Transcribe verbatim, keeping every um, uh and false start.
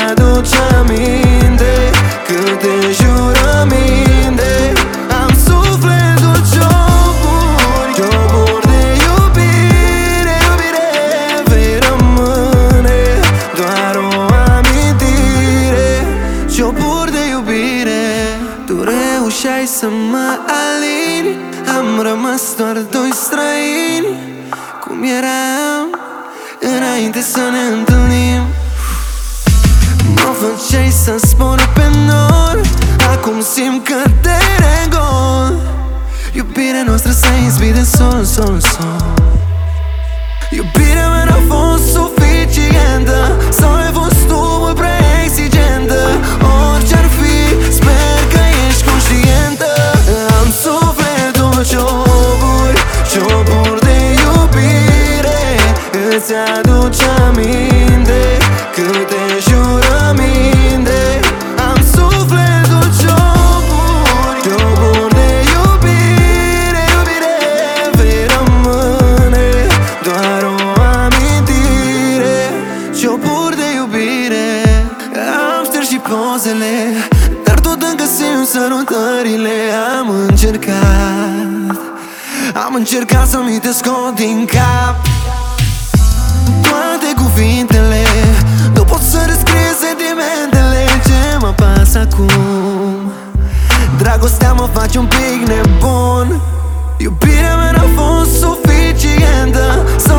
aduce aminte câte jurăminte. Am sufletul cioburi, cioburi de iubire, iubire. Vei rămâne doar o amintire, cioburi de iubire. Tu reușeai să mă alini, am rămas doar doi străini. Cum eram înainte să ne întâlnim. Mă făceai să zbor pe nor, acum simt că te regol. Iubirea noastră s-a izbit de sol, sol, sol. Iubirea mea n-a fost suficientă, sau ai fost tu mult prea exigentă? Orice-ar fi, sper că ești conștientă. Am sufletul cioburi, cioburi de iubire. Îți aduce aminte câte jurăminte. Am sufletul cioburi, cioburi de iubire, iubire. Vei rămâne doar o amintire, cioburi de iubire. Am șters și pozele, dar tot încă simt sărutările. Am încercat, am încercat să mi te scot din cap toate cuvintele. Nu pot să rescrie sentimentele ce mă pasă acum. Dragostea mă face un pic nebun. Iubirea mea n-a fost suficientă, să